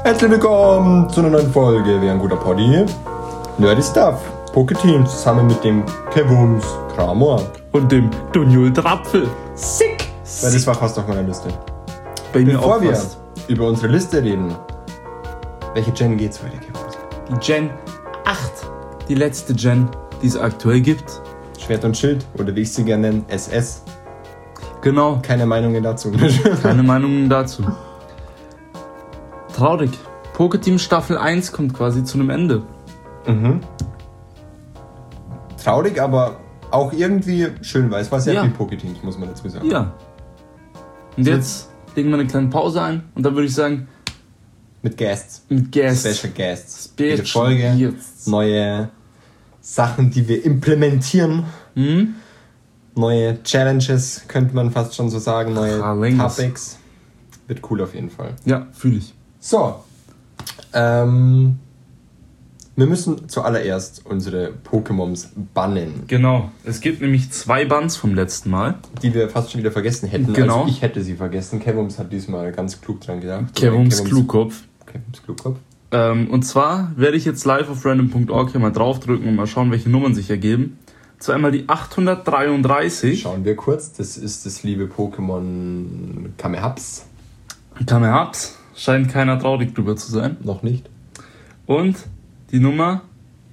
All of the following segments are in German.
Herzlich willkommen zu einer neuen Folge. Wie ein guter Poddy. Nerdy Stuff. Pokéteam zusammen mit dem Kevums Kramor. Und dem Dunjul Trapfel. Sick! Weil das war fast auf meiner Liste. Bei mir Bevor auch wir fast. über unsere Liste reden, welche Gen geht's heute, Kevums? Die Gen 8. Die letzte Gen, die es aktuell gibt. Schwert und Schild oder wie ich sie gerne nenne, SS. Genau. Keine Meinungen dazu. Keine Meinungen dazu. Traurig. Pokéteam Staffel 1 kommt quasi zu einem Ende. Mhm. Traurig, aber auch irgendwie schön, weil es war sehr Ja. viel Pokéteams, muss man dazu sagen. Ja. Und jetzt legen wir eine kleine Pause ein und dann würde ich sagen, Mit Guests. mit Guests. Special Guests. Special Jede Folge. Guests. Neue Sachen, die wir implementieren. Hm? Neue Challenges, könnte man fast schon so sagen. Neue Challenges. Topics. Wird cool auf jeden Fall. Ja, fühle ich. So. Wir müssen zuallererst unsere Pokémons bannen, Genau. Es gibt nämlich 2 Bands vom letzten Mal. die wir fast schon wieder vergessen hätten. Genau. Also ich hätte sie vergessen. Kevums hat diesmal ganz klug dran gedacht. Kevums Klugkopf. Kevums Klugkopf. Und zwar werde ich jetzt live auf random.org hier mal draufdrücken und mal schauen, welche Nummern sich ergeben. So einmal die 833. Schauen wir kurz. Das ist das liebe Pokémon Kamehaps. Kamehaps. Scheint keiner traurig drüber zu sein. Noch nicht. Und die Nummer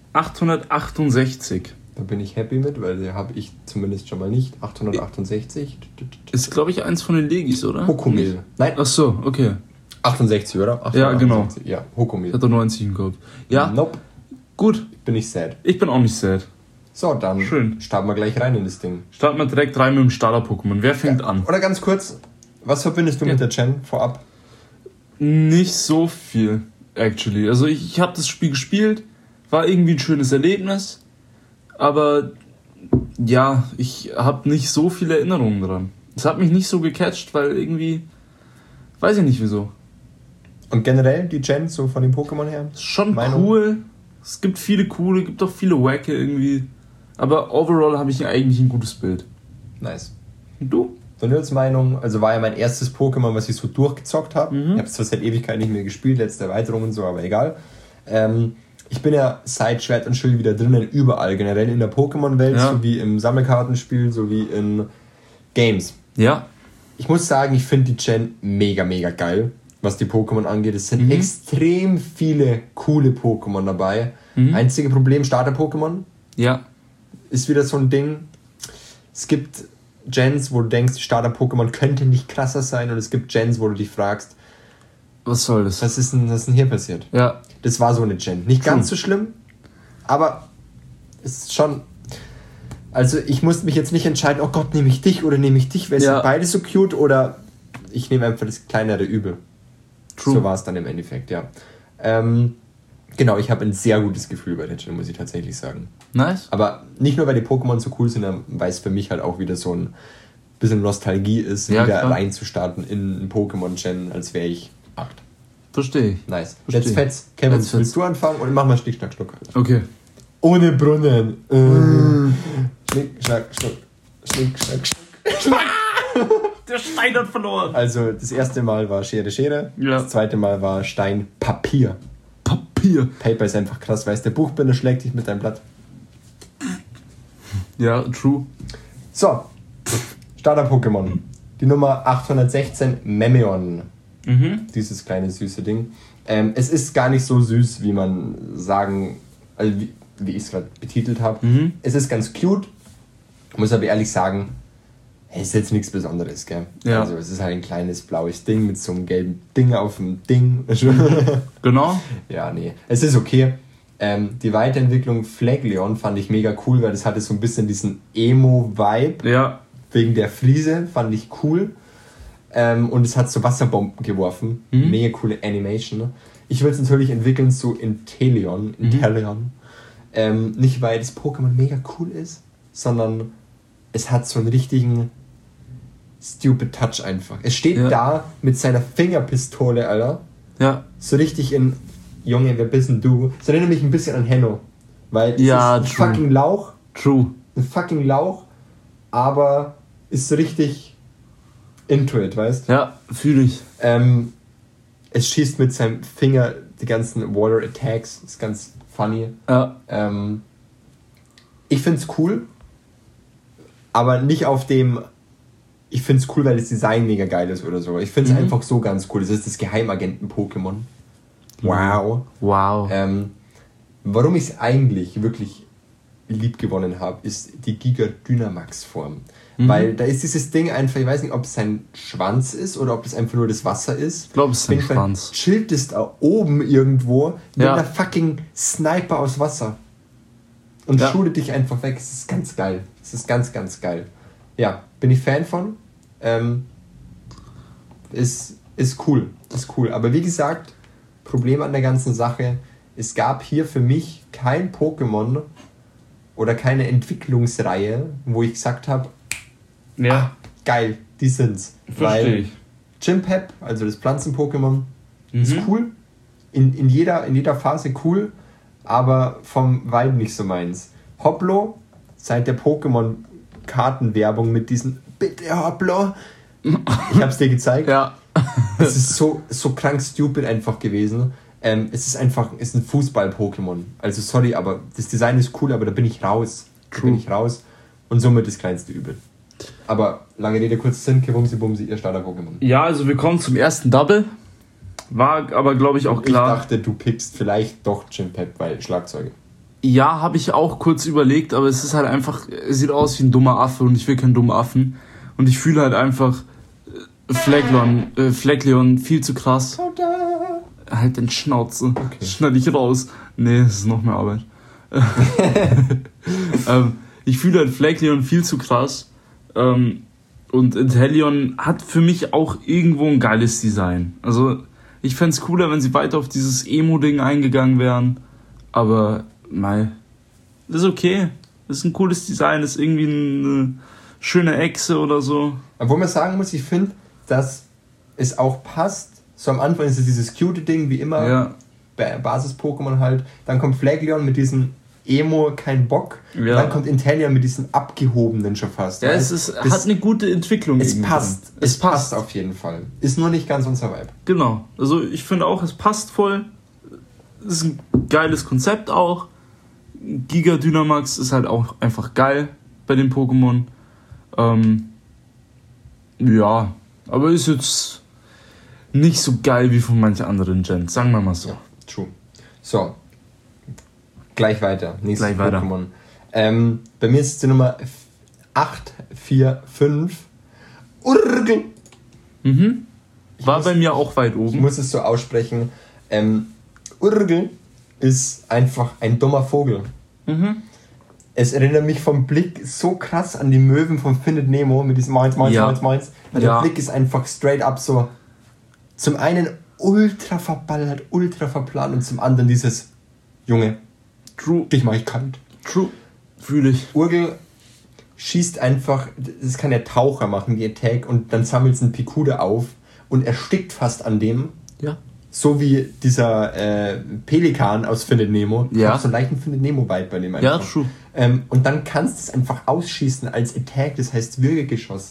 868. Da bin ich happy mit, weil die habe ich zumindest schon mal nicht. 868. Ist, glaube ich, eins von den Legis, oder? Hokomil. Nein, Ach so, okay. 68, oder? 868. Ja, genau. Ja, Ich Hokomil. hatte 90 im Kopf. Ja, Nope, gut. bin ich sad. Ich bin auch nicht sad. So, dann Schön. starten wir gleich rein in das Ding. Starten wir direkt rein mit dem Starter-Pokémon. Wer fängt an? Oder ganz kurz, was verbindest du mit der Gen vorab? Nicht so viel, actually. Also ich habe das Spiel gespielt, war irgendwie ein schönes Erlebnis, aber ja, ich habe nicht so viele Erinnerungen dran. Es hat mich nicht so gecatcht, weil irgendwie, weiß ich nicht wieso. Und generell die Gen, so von den Pokémon her? Ist schon Meinung? cool, es gibt viele coole, gibt auch viele Wacke irgendwie, aber overall habe ich eigentlich ein gutes Bild. Nice. Und du? Vanils Meinung, also war ja mein erstes Pokémon, was ich so durchgezockt habe. Mhm. Ich habe es zwar seit Ewigkeit nicht mehr gespielt, letzte Erweiterung und so, aber egal. Ich bin ja seit Schwert und Schild wieder drinnen, überall, generell in der Pokémon-Welt, Ja. sowie im Sammelkartenspiel, sowie in Games. Ja. Ich muss sagen, ich finde die Gen mega, mega geil, was die Pokémon angeht. Es sind extrem viele coole Pokémon dabei. Einzige Problem, Starter-Pokémon Ja. ist wieder so ein Ding. Es gibt Gens, wo du denkst, Starter-Pokémon könnte nicht krasser sein, und es gibt Gens, wo du dich fragst, Was soll das? was ist denn hier passiert? Ja. Das war so eine Gen. Nicht ganz so schlimm, aber es ist schon... Also ich musste mich jetzt nicht entscheiden, oh Gott, nehme ich dich oder nehme ich dich, weil es Ja. sind beide so cute, oder ich nehme einfach das kleinere Übel. True. So war es dann im Endeffekt, ja. Genau, ich habe ein sehr gutes Gefühl bei der Gen, muss ich tatsächlich sagen. Nice. Aber nicht nur, weil die Pokémon so cool sind, sondern weil es für mich halt auch wieder so ein bisschen Nostalgie ist, Ja, wieder klar. reinzustarten in ein Pokémon-Gen, als wäre ich 8. Verstehe ich. Nice. Verstehe. Let's fetz. Kevin, Let's fetz. willst du anfangen und machen wir Schnick, Schnack, Schnuck. Okay. Ohne Brunnen. Schnick, Schnack, Schnuck. Schnick, Schnack, Schnuck. Der Stein hat verloren. Also das erste Mal war Schere, Schere. Ja. Das zweite Mal war Stein, Papier. Papier. Paper ist einfach krass, weißt du, der Buchbinder schlägt dich mit deinem Blatt. Ja, true. So, Starter-Pokémon. Die Nummer 816, Memeon. Dieses kleine süße Ding. Es ist gar nicht so süß, wie man sagen, also wie ich es gerade betitelt habe. Es ist ganz cute. Muss aber ehrlich sagen, es ist jetzt nichts Besonderes, gell? Ja. Also es ist halt ein kleines blaues Ding mit so einem gelben Ding auf dem Ding. Genau. Ja, nee. Es ist okay. Die Weiterentwicklung Flaglion fand ich mega cool, weil das hatte so ein bisschen diesen Emo-Vibe. Ja. Wegen der Fliese, fand ich cool. Und es hat so Wasserbomben geworfen. Mega coole Animation. Ne? Ich würde es natürlich entwickeln zu Inteleon. Nicht, weil das Pokémon mega cool ist, sondern es hat so einen richtigen stupid Touch einfach. Es steht da mit seiner Fingerpistole, Alter. Ja. So richtig in, Junge, wer bist denn du? So erinnert mich ein bisschen an Henno. Weil es Ja, ist ein true. fucking Lauch. True. Ein fucking Lauch. Aber ist so richtig into it, weißt? Ja, fühle ich. Es schießt mit seinem Finger die ganzen Water Attacks. Ist ganz funny. Ja. Ich find's cool, aber nicht auf dem... Ich find's cool, weil das Design mega geil ist oder so. Ich find's einfach so ganz cool. Das ist das Geheimagenten-Pokémon. Wow. Wow. Warum ich es eigentlich wirklich lieb gewonnen habe, ist die Giga Dynamax-Form. Weil da ist dieses Ding einfach, ich weiß nicht, ob es sein Schwanz ist oder ob das einfach nur das Wasser ist. Ich glaube, es ist sein Schwanz. Chillt es da oben irgendwo mit einer fucking Sniper aus Wasser. Und shootet dich einfach weg. Es ist ganz geil. Es ist ganz, ganz geil. Ja, bin ich Fan von. Ist cool. Ist cool. Aber wie gesagt, Problem an der ganzen Sache, es gab hier für mich kein Pokémon oder keine Entwicklungsreihe, wo ich gesagt habe, geil, die sind's. Verstehe ich. Chimpep, also das Pflanzen-Pokémon, ist cool. In jeder Phase cool, aber vom Vibe nicht so meins. Hoplo, seit der Pokémon-Kartenwerbung mit diesen bitte Hoplo, ich hab's dir gezeigt. Ja. Es ist so krank stupid einfach gewesen. Es ist ein Fußball-Pokémon. Also sorry, aber das Design ist cool, aber da bin ich raus. Und somit das kleinste Übel. Aber lange Rede, kurzer Sinn, Kewumsi Bumsi, ihr Starter-Pokémon. Ja, also wir kommen zum ersten Double. War aber, glaube ich, auch klar. Ich dachte, du pickst vielleicht doch Chimpep, weil Schlagzeuge. Ja, habe ich auch kurz überlegt, aber es ist halt einfach, es sieht aus wie ein dummer Affe und ich will keinen dummen Affen. Und ich fühle halt einfach Fleckleon viel zu krass. Halt den Schnauze. Okay. Schneid ich raus. Nee, das ist noch mehr Arbeit. Ich fühle halt Fleckleon viel zu krass. Und Inteleon hat für mich auch irgendwo ein geiles Design. Also ich fände es cooler, wenn sie weiter auf dieses Emo-Ding eingegangen wären. Aber das ist okay. Das ist ein cooles Design, das ist irgendwie eine schöne Echse oder so. Obwohl man sagen muss, ich finde, dass es auch passt. So am Anfang ist es dieses cute Ding, wie immer. Ja. Basis-Pokémon halt. Dann kommt Fleckleon mit diesem Emo, kein Bock. Ja. Dann kommt Inteleon mit diesem abgehobenen schon fast. Ja, hat eine gute Entwicklung. Es passt. Es passt auf jeden Fall. Ist nur nicht ganz unser Vibe. Genau. Also ich finde auch, es passt voll. Ist ein geiles Konzept auch. Giga Dynamax ist halt auch einfach geil bei den Pokémon. Ja, aber ist jetzt nicht so geil wie von manchen anderen Gens, sagen wir mal so. Ja, true. So, gleich weiter. Nächstes Pokémon. Bei mir ist es die Nummer 845. Urgel. War bei mir auch weit oben. Ich muss es so aussprechen. Urgel ist einfach ein dummer Vogel. Es erinnert mich vom Blick so krass an die Möwen von Findet Nemo mit diesem Moins. Weil der Blick ist einfach straight up so zum einen ultra verballert, ultra verplant und zum anderen dieses Junge, True. Dich mach ich kalt. True. Fühle ich. Urgel schießt einfach, das kann der Taucher machen, die Attack, und dann sammelt es einen Pikude auf und erstickt fast an dem. Ja. So wie dieser Pelikan aus Findet Nemo. Ja. So einen leichten Findet Nemo-Vibe bei dem einfach. Ja, true. Und dann kannst du es einfach ausschießen als Attack, das heißt Würgegeschoss.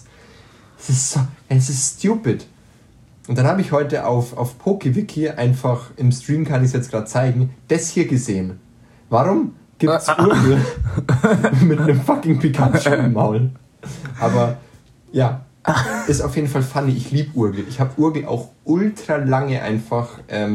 Es ist stupid. Und dann habe ich heute auf PokeWiki einfach, im Stream kann ich es jetzt gerade zeigen, das hier gesehen. Warum gibt's Urgel mit einem fucking Pikachu im Maul? Aber ja, ist auf jeden Fall funny. Ich liebe Urgel. Ich habe Urgel auch ultra lange einfach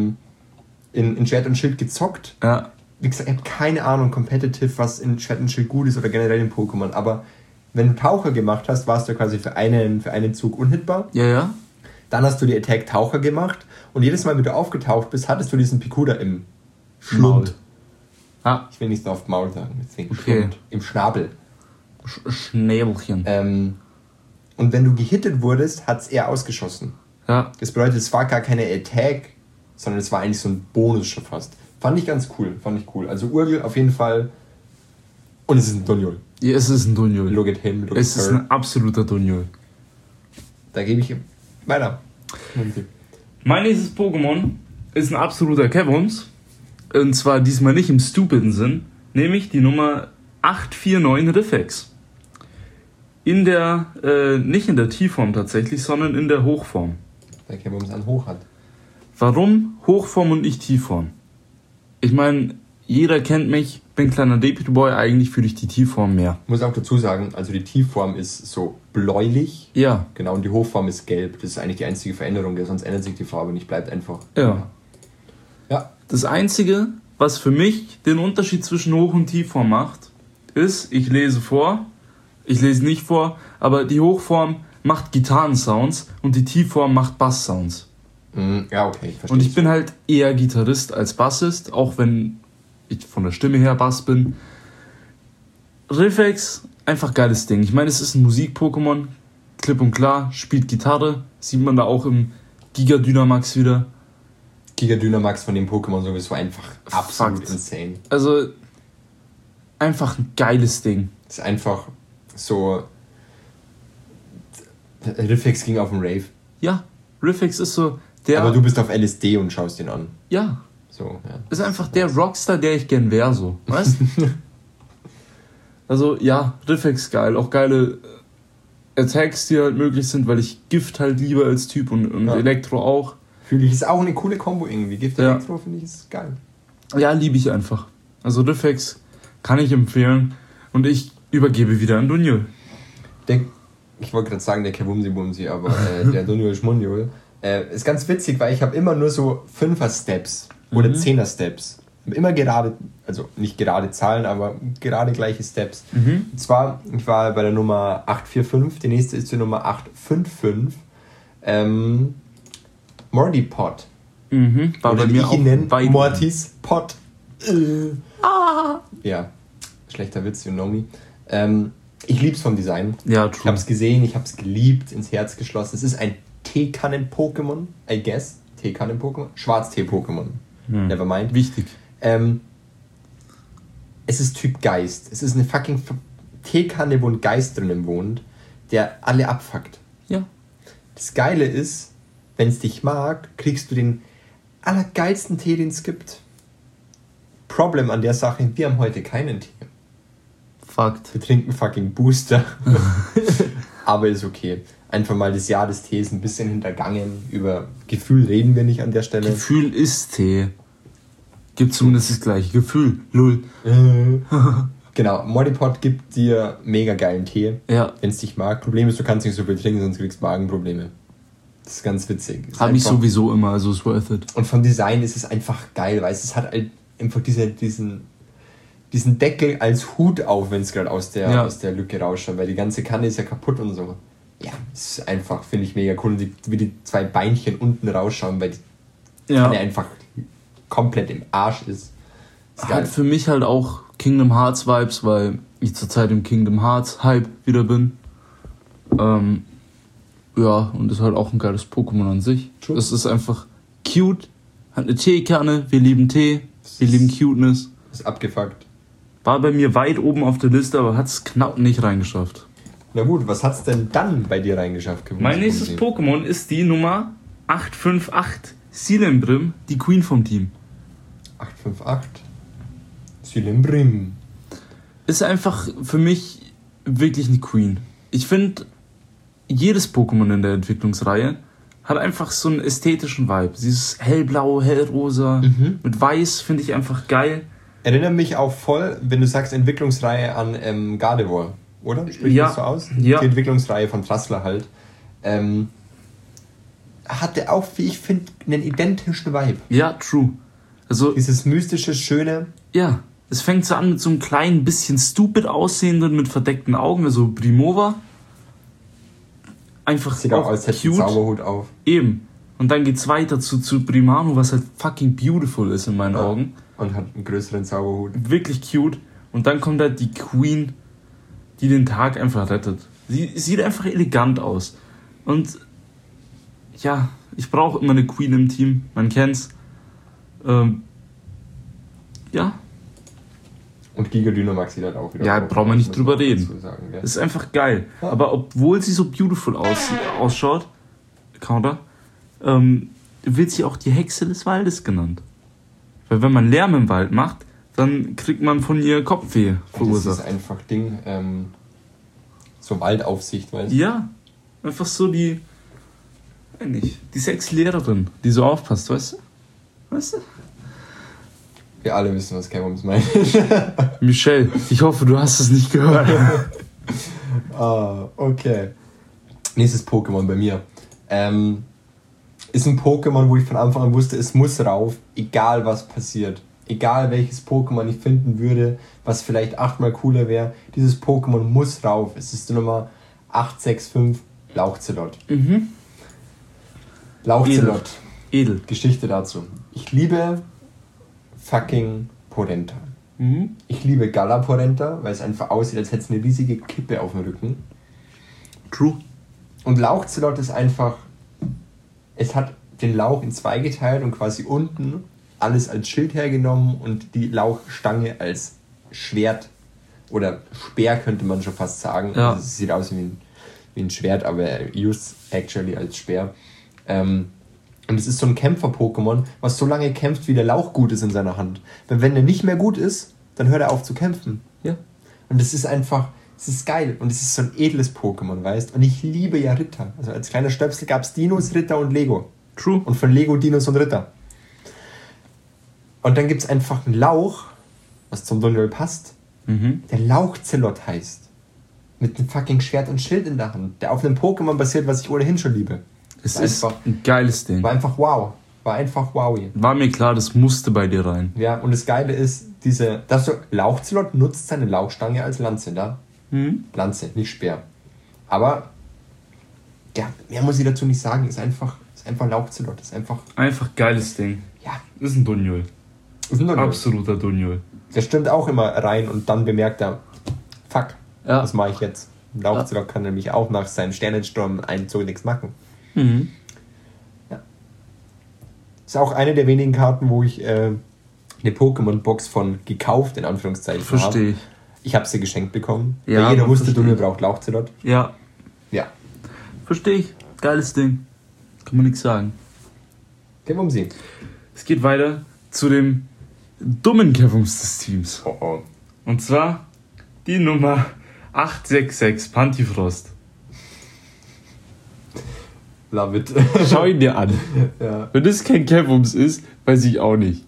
in Schwert und Schild gezockt. Ja. Wie gesagt, ich habe keine Ahnung, competitive, was in Schwert und Schild gut ist oder generell in Pokémon. Aber wenn du Taucher gemacht hast, warst du quasi für einen Zug unhittbar. Ja, ja. Dann hast du die Attack Taucher gemacht und jedes Mal, wenn du aufgetaucht bist, hattest du diesen Pikuda im Schlund. Ah. Ich will nicht so oft Maul sagen, deswegen okay. Schlund. Im Schnabel. Schnäbelchen. Und wenn du gehittet wurdest, hat es eher ausgeschossen. Ja. Das bedeutet, es war gar keine Attack, sondern es war eigentlich so ein Bonus schon fast. Fand ich ganz cool, Also Urgel auf jeden Fall. Und es ist ein Dunjul. Ja, es ist ein Dunjul. Look at him, look at her. Es ist ein absoluter Dunjul. Da gebe ich ihm weiter. Mein nächstes Pokémon ist ein absoluter Kevums. Und zwar diesmal nicht im stupiden Sinn, nämlich die Nummer 849 Riffex. In der, nicht in der T-Form tatsächlich, sondern in der Hochform. Der Kevums an Hoch hat. Warum Hochform und nicht Tiefform? Ich meine, jeder kennt mich, bin kleiner Deputy Boy, eigentlich fühle ich die Tiefform mehr. Ich muss auch dazu sagen, also die Tiefform ist so bläulich. Ja. Genau, und die Hochform ist gelb. Das ist eigentlich die einzige Veränderung, sonst ändert sich die Farbe nicht, bleibt einfach. Ja. Ja. Das Einzige, was für mich den Unterschied zwischen Hoch- und Tiefform macht, ist, ich lese nicht vor, aber die Hochform macht Gitarrensounds und die Tiefform macht Basssounds. Ja, okay, ich verstehe. Und ich bin halt eher Gitarrist als Bassist, auch wenn ich von der Stimme her Bass bin. Riffex, einfach geiles Ding. Ich meine, es ist ein Musik-Pokémon, klipp und klar, spielt Gitarre, sieht man da auch im Giga Dynamax wieder. Giga Dynamax von dem Pokémon sowieso einfach absolut insane. Also, einfach ein geiles Ding. Das ist einfach so... Riffex ging auf den Rave. Ja, Riffex ist so aber du bist auf LSD und schaust ihn an. Ja. So, ja. Ist einfach der Rockstar, der ich gern wäre, so. Weißt du? Also, ja, Riffex geil. Auch geile Attacks, die halt möglich sind, weil ich Gift halt liebe als Typ und Elektro auch. Fühle ich, ist auch eine coole Kombo irgendwie. Gift und Elektro finde ich ist geil. Ja, liebe ich einfach. Also, Riffex kann ich empfehlen. Und ich übergebe wieder an Dunjul. Ich wollte gerade sagen, der Kewumsi-Bumsi, aber der Dunjul Schmunjul. Ist ganz witzig, weil ich habe immer nur so 5er-Steps oder 10er-Steps. Immer gerade, also nicht gerade Zahlen, aber gerade gleiche Steps. Und zwar, ich war bei der Nummer 845, die nächste ist die Nummer 855. Morty Pot. War oder bei mir auch bei Mortys Pot. Ja, schlechter Witz, you know me. Ich lieb's vom Design. Ja, true. Ich hab's gesehen, ich hab's geliebt, ins Herz geschlossen. Es ist ein Teekannen-Pokémon, I guess. Teekannen-Pokémon. Schwarztee-Pokémon. Nevermind. Wichtig. Es ist Typ Geist. Es ist eine fucking Teekanne, wo ein Geist drinnen wohnt, der alle abfuckt. Ja. Das Geile ist, wenn es dich mag, kriegst du den allergeilsten Tee, den es gibt. Problem an der Sache, wir haben heute keinen Tee. Fakt. Wir trinken fucking Booster. Aber ist okay. Einfach mal das Jahr des Tees ein bisschen hintergangen. Über Gefühl reden wir nicht an der Stelle. Gefühl ist Tee. Gibt zumindest das gleiche Gefühl. Lull. Genau, Morty Pot gibt dir mega geilen Tee, ja. wenn es dich mag. Problem ist, du kannst nicht so viel trinken, sonst kriegst du Magenprobleme. Das ist ganz witzig. Habe ich sowieso immer, also ist worth it. Und vom Design ist es einfach geil, weil es hat halt einfach diesen Deckel als Hut auf, wenn es gerade aus der Lücke rausschaut, weil die ganze Kanne ist ja kaputt und so. Ja, es ist einfach, finde ich mega cool, wie die zwei Beinchen unten rausschauen, weil die Kanne einfach komplett im Arsch ist. Hat für mich halt auch Kingdom Hearts Vibes, weil ich zurzeit im Kingdom Hearts Hype wieder bin. Ja, und ist halt auch ein geiles Pokémon an sich. True. Es ist einfach cute, hat eine Teekanne, wir lieben Tee, wir lieben Cuteness. Ist abgefuckt. War bei mir weit oben auf der Liste, aber hat es knapp nicht reingeschafft. Na gut, was hat's denn dann bei dir reingeschafft? Mein nächstes Pokémon ist die Nummer 858, Silembrim, die Queen vom Team. 858, Silembrim. Ist einfach für mich wirklich eine Queen. Ich finde, jedes Pokémon in der Entwicklungsreihe hat einfach so einen ästhetischen Vibe. Sie ist hellblau, hellrosa, mit weiß, finde ich einfach geil. Erinnert mich auch voll, wenn du sagst Entwicklungsreihe, an Gardevoir, oder? Spricht das so aus? Ja. Die Entwicklungsreihe von Trassler halt. Hatte auch, wie ich finde, einen identischen Vibe. Ja, true. Also dieses mystische, schöne. Ja, es fängt so an mit so einem kleinen, bisschen stupid aussehenden, mit verdeckten Augen, also Primova. Einfach sieht auch als hätte einen Zauberhut auf. Eben. Und dann geht's weiter zu Primano, was halt fucking beautiful ist in meinen Augen. Und hat einen größeren Zauberhut. Wirklich cute. Und dann kommt halt die Queen, die den Tag einfach rettet. Sie sieht einfach elegant aus. Und ja, ich brauche immer eine Queen im Team. Man kennt's. Ja. Und Giga Dynamax sieht halt auch wieder. Ja, brauchen wir nicht drüber reden. Sagen, ja. Das ist einfach geil. Ja. Aber obwohl sie so beautiful ausschaut, Counter, wird sie auch die Hexe des Waldes genannt. Weil wenn man Lärm im Wald macht, dann kriegt man von ihr Kopfweh verursacht. Das ist einfach Ding, so Waldaufsicht, weißt du? Ja, einfach so die eigentlich? Die Sexlehrerin, die so aufpasst, weißt du? Weißt du? Wir alle wissen, was K-Bombs meint. Michelle, ich hoffe, du hast es nicht gehört. Okay. Nächstes Pokémon bei mir. Ist ein Pokémon, wo ich von Anfang an wusste, es muss rauf, egal was passiert. Egal welches Pokémon ich finden würde, was vielleicht 8-mal cooler wäre, dieses Pokémon muss rauf. Es ist die Nummer 865, Lauchzelot. Lauchzelot. Edel. Geschichte dazu. Ich liebe fucking Porenta. Ich liebe Galaporenta, weil es einfach aussieht, als hätte es eine riesige Kippe auf dem Rücken. True. Und Lauchzelot ist einfach, es hat den Lauch in zwei geteilt und quasi unten alles als Schild hergenommen und die Lauchstange als Schwert oder Speer könnte man schon fast sagen. Ja. Also es sieht aus wie ein Schwert, aber used actually als Speer. Und es ist so ein Kämpfer-Pokémon, was so lange kämpft, wie der Lauch gut ist in seiner Hand. Wenn der nicht mehr gut ist, dann hört er auf zu kämpfen. Ja. Und das ist einfach, es ist geil. Und es ist so ein edles Pokémon, weißt? Und ich liebe ja Ritter. Also als kleiner Stöpsel gab es Dinos, Ritter und Lego. True. Und von Lego Dinos und Ritter. Und dann gibt es einfach einen Lauch, was zum Dungeon passt, der Lauchzelot heißt. Mit einem fucking Schwert und Schild in der Hand. Der auf einem Pokémon basiert, was ich ohnehin schon liebe. Es ist ein geiles Ding. War einfach wow. War einfach wowy. War mir klar, das musste bei dir rein. Ja, und das Geile ist, Lauchzelot nutzt seine Lauchstange als Lanze, da? Lanze, nicht Speer. Aber, ja, mehr muss ich dazu nicht sagen. Ist einfach Lauchzelot. Ist einfach geiles Ding. Ja. Ist ein Dunjol. Ist ein Dunjol. Absoluter Dunjol. Der stimmt auch immer rein und dann bemerkt er, fuck, Ja. was mache ich jetzt? Lauchzelot kann nämlich auch nach seinem Sternensturm-Einzug nichts machen. Ja. Ist auch eine der wenigen Karten, wo ich eine Pokémon-Box von gekauft, in Anführungszeichen, habe. Verstehe ich. Ich habe sie geschenkt bekommen. Ja, weil jeder wusste, verstehe Dunjol ich. braucht Lauchzelot. Ja. Ja. Verstehe ich. Geiles Ding. Kann man nichts sagen. Gehen wir um sie. Es geht weiter zu dem dummen Kämpfungs des Teams. Oh oh. Und zwar die Nummer 866 Pantifrost. Love it. Schau ihn dir an. Ja. Wenn das kein Kämpfums ist, weiß ich auch nicht.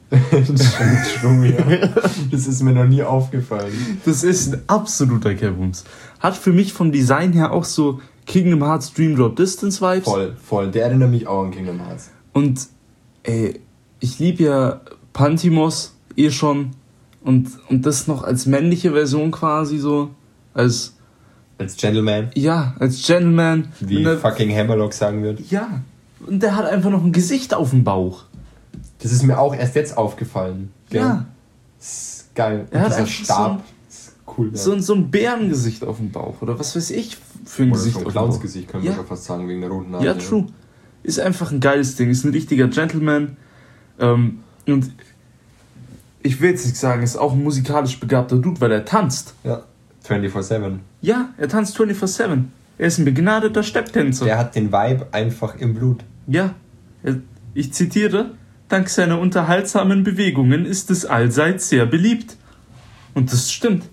Das ist mir noch nie aufgefallen. Das ist ein absoluter Kämpfums. Hat für mich vom Design her auch so Kingdom Hearts Dream Drop Distance Vibes. Voll. Der erinnert mich auch an Kingdom Hearts. Und ich liebe ja Pantimos schon. Und das noch als männliche Version quasi so. Als Gentleman. Ja, als Gentleman. Wie fucking Hammerlock sagen wird. Ja. Und der hat einfach noch ein Gesicht auf dem Bauch. Das ist mir auch erst jetzt aufgefallen. Gell? Ja. Das ist geil. Er hat dieser einfach Stab. Das ist cool. Ja. So ein Bärengesicht auf dem Bauch. Oder was weiß ich für ein Oder Gesicht so ein auf dem Bauch. Clownsgesicht können wir Ja. schon fast sagen, wegen der roten Nase. Ja, true. Ist einfach ein geiles Ding. Ist ein richtiger Gentleman. Und ich will jetzt nicht sagen, ist auch ein musikalisch begabter Dude, weil er tanzt. Ja. 24/7. Ja, er tanzt 24/7. Er ist ein begnadeter Stepptänzer. Der hat den Vibe einfach im Blut. Ja. Ich zitiere: Dank seiner unterhaltsamen Bewegungen ist es allseits sehr beliebt. Und das stimmt.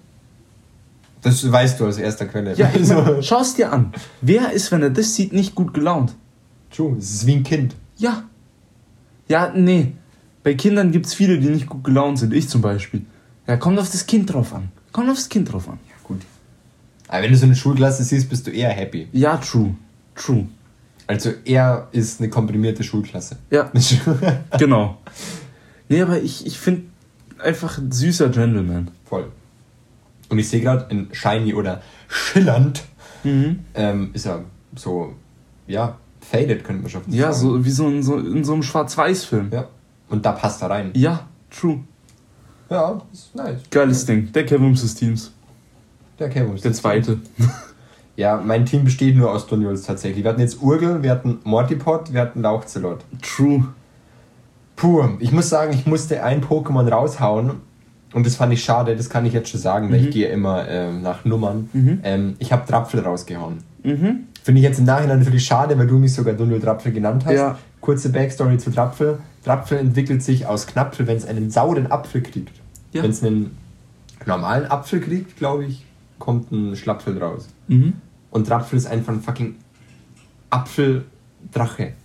Das weißt du aus erster Quelle. Ja, ich mein, schau es dir an. Wer ist, wenn er das sieht, nicht gut gelaunt? True, es ist wie ein Kind. Ja. Ja, nee. Bei Kindern gibt es viele, die nicht gut gelaunt sind. Ich zum Beispiel. Ja, kommt auf das Kind drauf an. Ja, Gut. Aber wenn du so eine Schulklasse siehst, bist du eher happy. Ja, true. Also er ist eine komprimierte Schulklasse. Ja, genau. Nee, aber ich finde einfach ein süßer Gentleman. Voll. Und ich sehe gerade in Shiny oder schillernd ist er so, ja, faded, könnte man schon sagen. Ja, so wie in so einem Schwarz-Weiß-Film. Ja. Und da passt er rein. Ja, true. Ja, ist nice. Geiles Ding. Der Kämpfums des Teams. Der zweite. Ja, mein Team besteht nur aus Dunjols tatsächlich. Wir hatten jetzt Urgel, wir hatten Mortipod, wir hatten Lauchzelot. True. Puh, ich muss sagen, ich musste ein Pokémon raushauen. Und das fand ich schade, das kann ich jetzt schon sagen, weil ich gehe immer nach Nummern. Ich habe Drapfel rausgehauen. Finde ich jetzt im Nachhinein natürlich schade, weil du mich sogar Dunjol Drapfel genannt hast. Ja. Kurze Backstory zu Drapfel. Drapfel entwickelt sich aus Knapfel, wenn es einen sauren Apfel kriegt. Ja. Wenn es einen normalen Apfel kriegt, glaube ich, kommt ein Schlapfel raus. Und Drapfel ist einfach ein fucking Apfeldrache.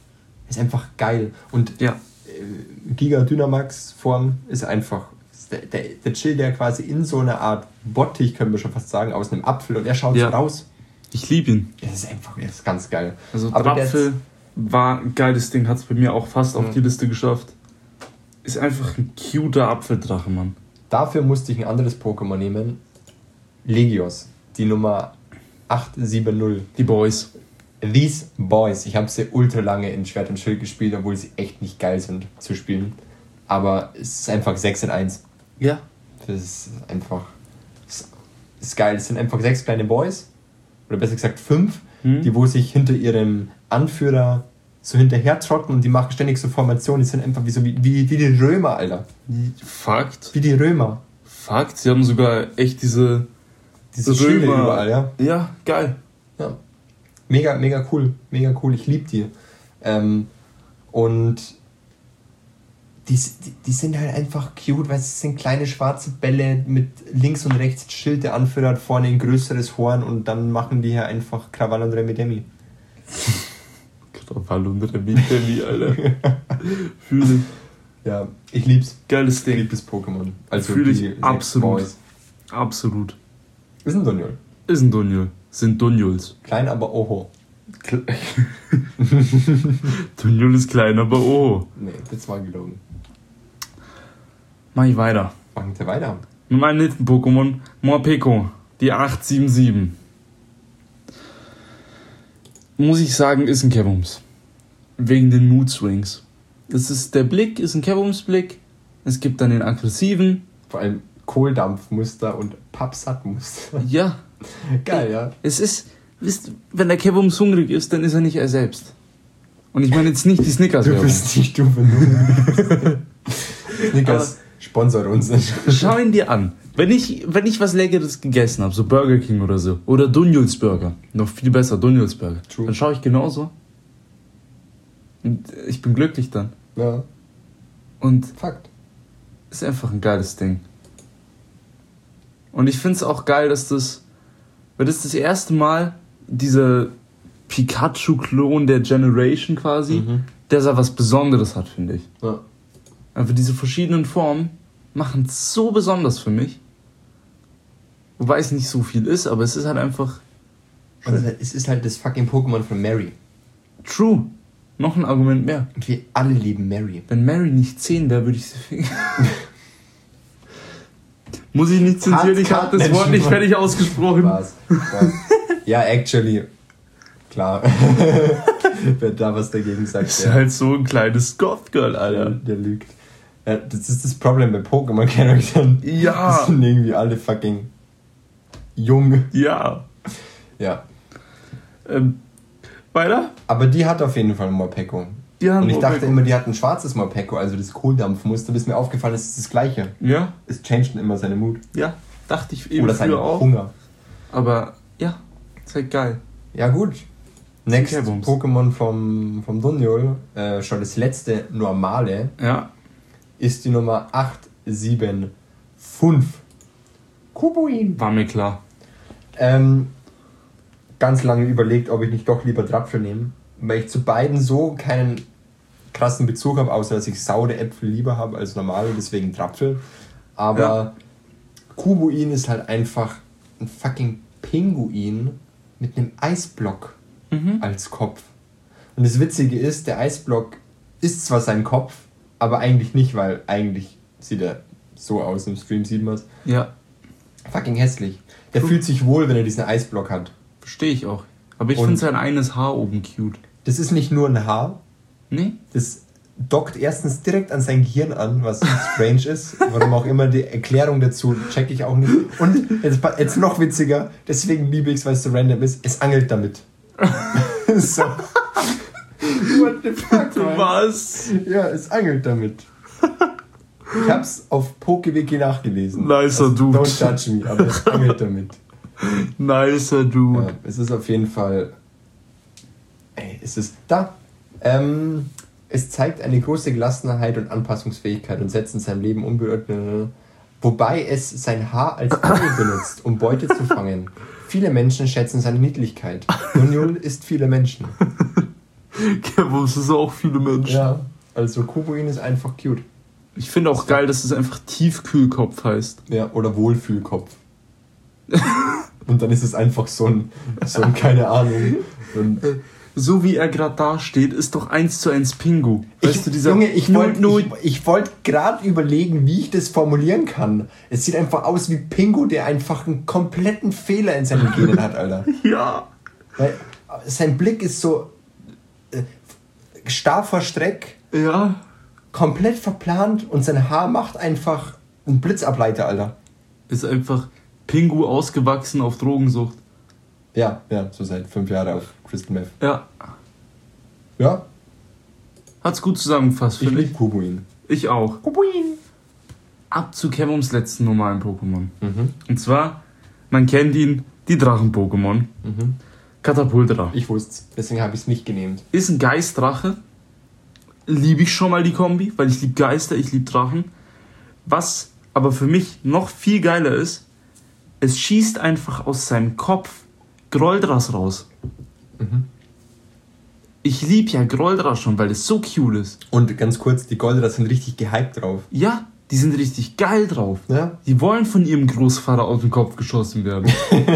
ist einfach geil. Und Giga Dynamax Form ist einfach der chillt ja quasi in so einer Art Bottich, können wir schon fast sagen, aus einem Apfel und er schaut so raus. Ich liebe ihn. Das ist ganz geil. Also Drapfel war ein geiles Ding, hat es bei mir auch fast auf die Liste geschafft. Ist einfach ein cuter Apfeldrache, Mann. Dafür musste ich ein anderes Pokémon nehmen. Legios, die Nummer 870. Die Boys. These Boys. Ich habe sie ultra lange in Schwert und Schild gespielt, obwohl sie echt nicht geil sind zu spielen. Aber es ist einfach 6 in 1. Ja. Das ist einfach... ist geil. Es sind einfach 6 kleine Boys. Oder besser gesagt 5, die wo sich hinter ihrem Anführer so hinterher trotten und die machen ständig so Formationen. Die sind einfach wie die Römer, Alter. Fakt. Wie die Römer. Fakt. Sie haben sogar echt diese Schilde überall, ja. Ja, geil. Ja. Mega cool. Mega cool. Ich liebe die. Und die sind halt einfach cute, weil es sind kleine schwarze Bälle mit links und rechts Schild. Der Anführer hat vorne ein größeres Horn und dann machen die hier einfach Krawall und Remi-Demi. Krawall und Remi-Demi, Alter. Fühle ich. Ja, ich lieb's. Geiles Ding. Ich lieb das Pokémon. Also fühle ich absolut. Boys. Absolut. Ist ein Dunjul. Ist ein Dunjul. Sind Dunjuls. Klein, aber oho. Dunjul ist klein, aber oho. Nee, das war gelogen. Mach ich weiter. Machen wir weiter. Mit meinem nächsten Pokémon, Morpeko, die 877. Muss ich sagen, ist ein Kevums. Wegen den Mood Swings. Der Blick ist ein Kevums-Blick. Es gibt dann den aggressiven. Vor allem Kohldampfmuster und Pappsattmuster. Ja. Geil, ja. Es ist, wenn der Kevums hungrig ist, dann ist er nicht er selbst. Und ich meine jetzt nicht die Snickers. Du bist nicht du, wenn du Snickers sponsert uns nicht. Schau ihn dir an. Wenn ich was Leckeres gegessen habe, so Burger King oder so, oder Dunjuls Burger, noch viel besser, Dunjuls Burger, dann schaue ich genauso. Und ich bin glücklich dann. Ja. Und Fakt. Ist einfach ein geiles Ding. Und ich finde es auch geil, weil das erste Mal dieser Pikachu-Klon der Generation quasi, der so was Besonderes hat, finde ich. Ja. Aber diese verschiedenen Formen machen es so besonders für mich. Wobei es nicht so viel ist, aber es ist halt einfach... Also es ist halt das fucking Pokémon von Mary. True. Noch ein Argument mehr. Und wir alle lieben Mary. Wenn Mary nicht 10 wäre, würde ich sie ficken. Muss ich nicht zensieren, ich habe das Wort nicht fertig ausgesprochen. Spaß. Ja, actually. Klar. Wer da was dagegen sagt, ist halt so ein kleines Goth-Girl, Alter. Der lügt. Ja, das ist das Problem bei Pokémon-Charakteren. Ja. Die sind irgendwie alle fucking jung. Ja. Ja. Weiter? Aber die hat auf jeden Fall ein Morpeko. Und ich dachte immer, die hat ein schwarzes Morpeko, also das Kohldampfmuster, bis mir aufgefallen ist, es ist das gleiche. Ja. Es changed immer seine Mut. Ja, dachte ich eben oder seinen auch. Hunger. Aber ja, ist halt geil. Ja gut. Next Pokémon vom Dunjul, schon das letzte normale, ist die Nummer 875. Kubuin. War mir klar. Ganz lange überlegt, ob ich nicht doch lieber Drapfel nehme, weil ich zu beiden so keinen krassen Bezug habe, außer dass ich saure Äpfel lieber habe als normale, deswegen Drapfel. Aber Kubuin ist halt einfach ein fucking Pinguin mit einem Eisblock als Kopf. Und das Witzige ist, der Eisblock ist zwar sein Kopf, aber eigentlich nicht, weil eigentlich sieht er so aus, im Stream sieht man es. Ja. Fucking hässlich. Der fühlt sich wohl, wenn er diesen Eisblock hat. Verstehe ich auch. Aber ich finde sein eines Haar oben cute. Das ist nicht nur ein Haar. Nee. Das dockt erstens direkt an sein Gehirn an, was strange ist. Warum auch immer, die Erklärung dazu check ich auch nicht. Und jetzt noch witziger, deswegen liebe ich es, weil es so random ist, es angelt damit. So. What the fuck, man? Was? Ja, es angelt damit. Ich hab's auf PokeWiki nachgelesen. Nicer Dude. Don't judge me, aber es angelt damit. Nicer Dude. Ja, es ist auf jeden Fall... es ist da. Es zeigt eine große Gelassenheit und Anpassungsfähigkeit und setzt in seinem Leben unbeirrt, wobei es sein Haar als Angel benutzt, um Beute zu fangen. Viele Menschen schätzen seine Niedlichkeit. Dunjul ist viele Menschen. Kevos ist auch viele Menschen. Ja, also Kubuin ist einfach cute. Ich finde auch geil, dass es einfach Tiefkühlkopf heißt. Ja, oder Wohlfühlkopf. Und dann ist es einfach so ein keine Ahnung. So wie er gerade da steht, ist doch 1:1 Pingu. Weißt du, dieser Junge, ich wollte gerade überlegen, wie ich das formulieren kann. Es sieht einfach aus wie Pingu, der einfach einen kompletten Fehler in seinen Genen hat, Alter. Ja. Weil sein Blick ist so starr vor Streck, Ja. komplett verplant und sein Haar macht einfach einen Blitzableiter, Alter. Ist einfach Pingu ausgewachsen auf Drogensucht. Ja, so seit 5 Jahren auf Crystal Meth. Ja. Ja, Hat's gut zusammengefasst, ich finde liebe Kubuin. Ich auch. Kubuin. Ab zu Kevums letzten normalen Pokémon. Mhm. Und zwar, man kennt ihn, die Drachen-Pokémon. Katapultra. Ich wusste's, deswegen habe ich es nicht genannt. Ist ein Geistdrache. Liebe ich schon mal die Kombi, weil ich liebe Geister, ich liebe Drachen. Was aber für mich noch viel geiler ist, es schießt einfach aus seinem Kopf Groldras raus. Ich liebe ja Groldras schon, weil es so cute ist. Und ganz kurz, die Golderas sind richtig gehypt drauf. Ja, die sind richtig geil drauf. Ja? Die wollen von ihrem Großvater aus dem Kopf geschossen werden.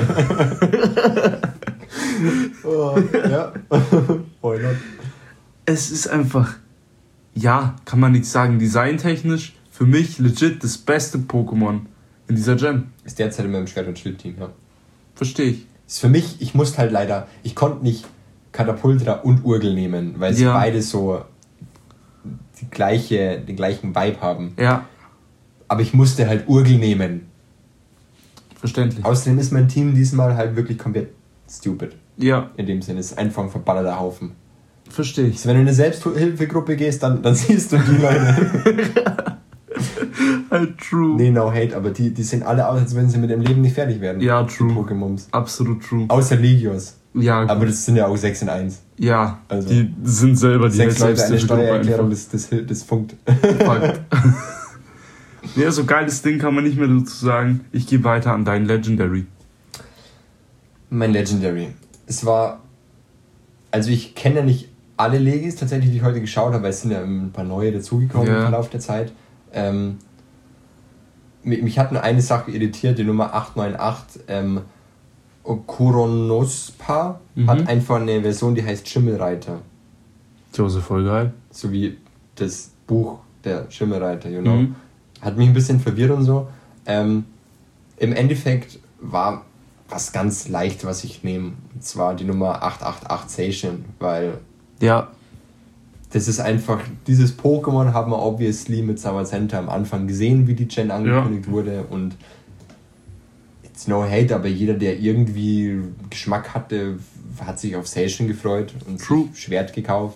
Oh, ja. Why not? Es ist einfach, ja, kann man nichts sagen, designtechnisch für mich legit das beste Pokémon in dieser Gen. Ist derzeit in meinem Schwert- und Schild-Team, ja. Verstehe ich. Ist für mich, ich musste halt leider, ich konnte nicht Katapultra und Urgel nehmen, weil sie beide so den gleichen Vibe haben. Ja. Aber ich musste halt Urgel nehmen. Verständlich. Außerdem ist mein Team diesmal halt wirklich komplett stupid. Ja. In dem Sinne, es ist einfach ein verballerter Haufen. Verstehe ich. Also wenn du in eine Selbsthilfegruppe gehst, dann siehst du die Leute. Halt true. Nee, no hate, aber die sehen alle aus, als wenn sie mit dem Leben nicht fertig werden. Ja, true. Die Pokémons. Absolut true. Außer Legios. Ja, gut. Aber das sind ja auch 6 in 1. Ja, Also, die sind selber die 6 Leute, eine Selbsthilfegruppe Steuererklärung, einfach. das funkt. Fakt. Ja, so geiles Ding kann man nicht mehr dazu sagen. Ich gehe weiter an dein Legendary. Mein Legendary. Es war, also ich kenne ja nicht alle Legis tatsächlich, die ich heute geschaut habe, weil es sind ja ein paar neue dazugekommen im Verlauf der Zeit. Mich hat nur eine Sache irritiert, die Nummer 898, Koronospa hat einfach eine Version, die heißt Schimmelreiter. Joseph, voll geil. So wie das Buch der Schimmelreiter, you know. Hat mich ein bisschen verwirrt und so. Im Endeffekt war was ganz leicht, was ich nehme. Und zwar die Nummer 888 Station, weil das ist einfach, dieses Pokémon haben wir obviously mit Zamazenta am Anfang gesehen, wie die Gen angekündigt wurde, und it's no hate, aber jeder, der irgendwie Geschmack hatte, hat sich auf Station gefreut und sich Schwert gekauft.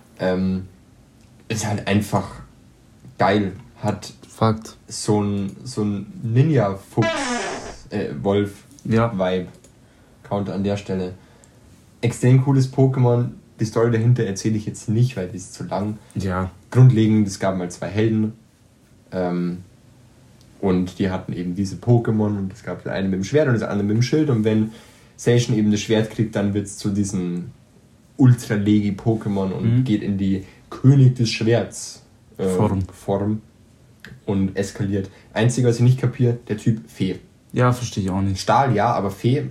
Ist halt einfach geil. Hat Fakt. So ein Ninja-Fuchs, Wolf-Vibe. Counter an der Stelle. Extrem cooles Pokémon. Die Story dahinter erzähle ich jetzt nicht, weil die ist zu lang. Ja. Grundlegend, es gab mal 2 Helden. Und die hatten eben diese Pokémon. Und es gab den einen mit dem Schwert und den anderen mit dem Schild. Und wenn Station eben das Schwert kriegt, dann wird es zu diesem Ultra-Legi-Pokémon und geht in die König des Schwerts Form und eskaliert. Einzige, was ich nicht kapiere, der Typ Fee. Ja, verstehe ich auch nicht. Stahl, ja, aber Fee,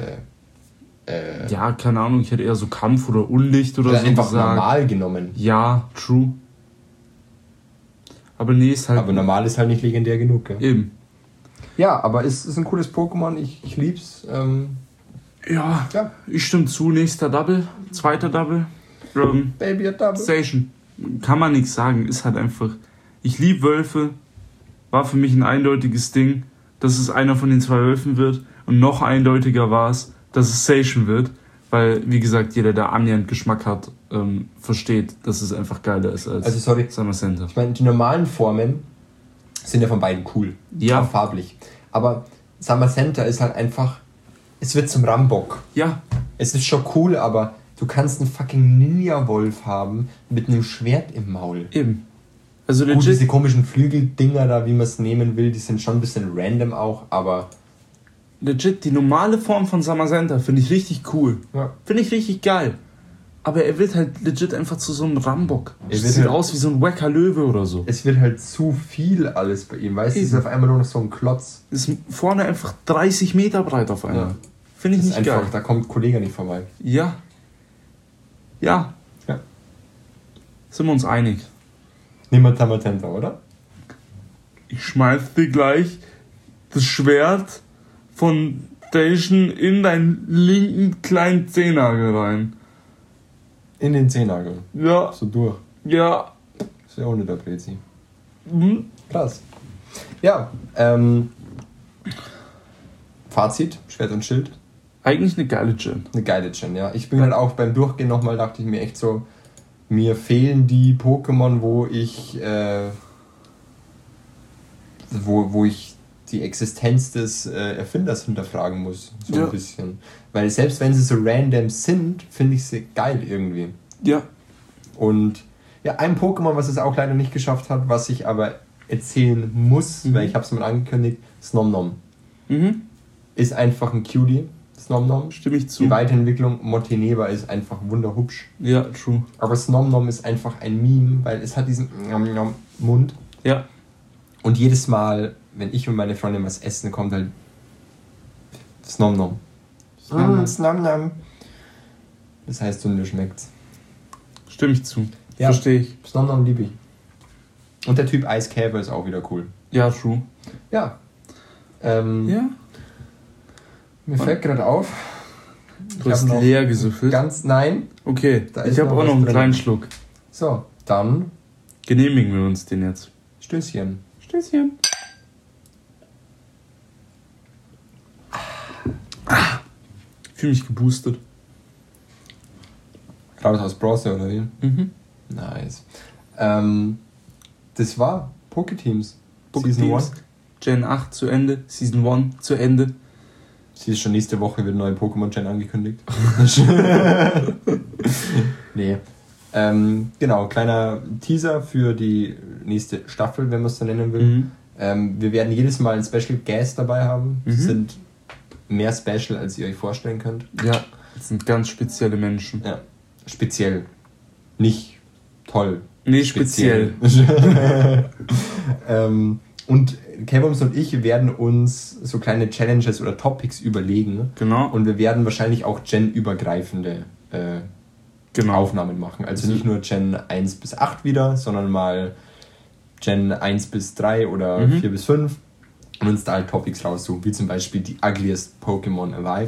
ja, keine Ahnung, ich hätte eher so Kampf oder Unlicht oder so einfach gesagt. normal genommen. Ja, true. Aber nee, ist halt... Aber normal ist halt nicht legendär genug, gell? Eben. Ja, aber es ist ein cooles Pokémon, ich lieb's. Ja, ich stimme zu. Nächster Double, zweiter Double. Baby a Double. Station. Kann man nichts sagen, ist halt einfach... Ich liebe Wölfe, war für mich ein eindeutiges Ding, dass es einer von den 2 Wölfen wird. Und noch eindeutiger war es, dass es Station wird. Weil, wie gesagt, jeder, der annähernd Geschmack hat, versteht, dass es einfach geiler ist als Zamazenta. Ich meine, die normalen Formen sind ja von beiden cool. Ja. Auch farblich. Aber Zamazenta ist halt einfach... Es wird zum Rambock. Ja. Es ist schon cool, aber du kannst einen fucking Ninja-Wolf haben mit einem Schwert im Maul. Eben. Also legit. Gut, diese komischen Flügeldinger da, wie man es nehmen will, die sind schon ein bisschen random auch, aber... Legit, die normale Form von Zamazenta finde ich richtig cool. Ja. Finde ich richtig geil. Aber er wird halt legit einfach zu so einem Rambock. Er Sieht halt aus wie so ein wacker Löwe oder so. Es wird halt zu viel alles bei ihm, weißt du? Es ist auf einmal nur noch so ein Klotz. Ist vorne einfach 30 Meter breit auf einmal. Ja. Finde ich nicht einfach, geil. Da kommt Kollege nicht vorbei. Ja. Ja. Ja. Sind wir uns einig? Nehmen wir Tamatenta, oder? Ich schmeiß dir gleich das Schwert von Station in deinen linken kleinen Zehennagel rein. In den Zehennagel? Ja. So durch? Ja. Ist ja ohne der Brezi. Mhm. Krass. Ja, Fazit, Schwert und Schild. Eigentlich eine geile Gen. Eine geile Gen, ja. Ich bin halt auch beim Durchgehen nochmal, dachte ich mir echt so, mir fehlen die Pokémon, wo ich die Existenz des Erfinders hinterfragen muss. So ein bisschen. Weil selbst wenn sie so random sind, finde ich sie geil irgendwie. Ja. Und ja, ein Pokémon, was es auch leider nicht geschafft hat, was ich aber erzählen muss, weil ich habe es mal angekündigt, Snomnom. Ist einfach ein Cutie, Snomnom. Stimme ich zu. Die Weiterentwicklung Monteneva ist einfach wunderhübsch. Ja, true. Aber Snomnom ist einfach ein Meme, weil es hat diesen Mund. Ja. Und jedes Mal, wenn ich und meine Freundin was essen, kommt halt Snomnom. Snomnom. Das heißt, so mir schmeckt's. Stimme ich zu. Ja. Verstehe ich. Snomnom liebe ich. Und der Typ Eiskäfer ist auch wieder cool. Ja, true. Ja. Ja. Mir fällt gerade auf. Du hast leer gesüffelt. Nein. Okay, ich habe auch noch einen kleinen Schluck. So, dann genehmigen wir uns den jetzt. Stößchen. Stößchen. Ich fühle mich geboostet. Gerade aus Bronze, oder wie? Mhm. Nice. Das war Pokéteams. Season 1. Gen 8 zu Ende. Season 1 zu Ende. Sie ist schon nächste Woche wieder neue Pokémon-Gen angekündigt. Nee. Genau, kleiner Teaser für die nächste Staffel, wenn man es so nennen will. Wir werden jedes Mal einen Special Guest dabei haben. Sie sind mehr special, als ihr euch vorstellen könnt. Ja, das sind ganz spezielle Menschen. Ja, speziell. Nicht toll. Nee, speziell. Und Kevums und ich werden uns so kleine Challenges oder Topics überlegen. Genau. Und wir werden wahrscheinlich auch Gen-übergreifende Aufnahmen machen. Also nicht nur Gen 1 bis 8 wieder, sondern mal Gen 1 bis 3 oder 4 bis 5 und uns da halt Topics raussuchen, wie zum Beispiel die ugliest Pokémon alive.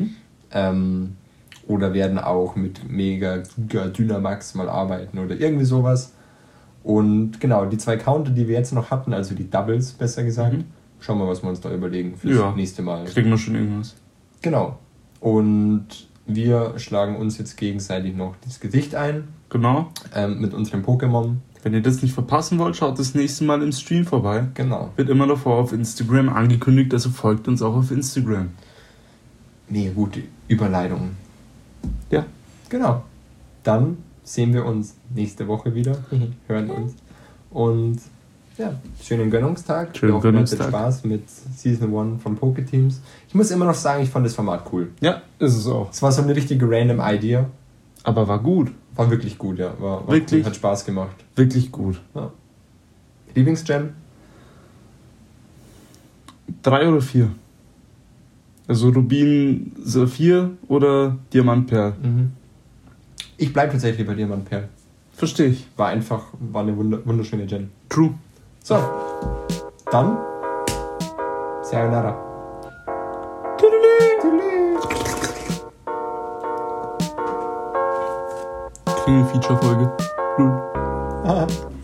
Oder werden auch mit Mega Giga Dynamax mal arbeiten oder irgendwie sowas. Und genau, die 2 Counter, die wir jetzt noch hatten, also die Doubles besser gesagt, schauen wir, was wir uns da überlegen fürs nächste Mal. Kriegen wir schon irgendwas. Genau. Und wir schlagen uns jetzt gegenseitig noch das Gesicht ein. Genau. Mit unserem Pokémon. Wenn ihr das nicht verpassen wollt, schaut das nächste Mal im Stream vorbei. Genau. Wird immer davor auf Instagram angekündigt, also folgt uns auch auf Instagram. Nee, gute Überleitung. Ja. Genau. Dann sehen wir uns nächste Woche wieder. Hören uns. Und ja, schönen Gönnungstag. Schönen Gönnungstag. Spaß mit Season 1 von Pokéteams. Ich muss immer noch sagen, ich fand das Format cool. Ja, ist es auch. Es war so eine richtige random Idea. Aber war gut. War wirklich gut, ja. War wirklich? Cool, hat Spaß gemacht. Wirklich gut. Ja. Lieblingsgem? 3 oder 4. Also Rubin Saphir oder Diamantperl. Ich bleib tatsächlich bei Diamantperl. Verstehe ich. War eine wunderschöne Gen. True. So, dann Sayonara. Klinge-Feature-Folge. Cool.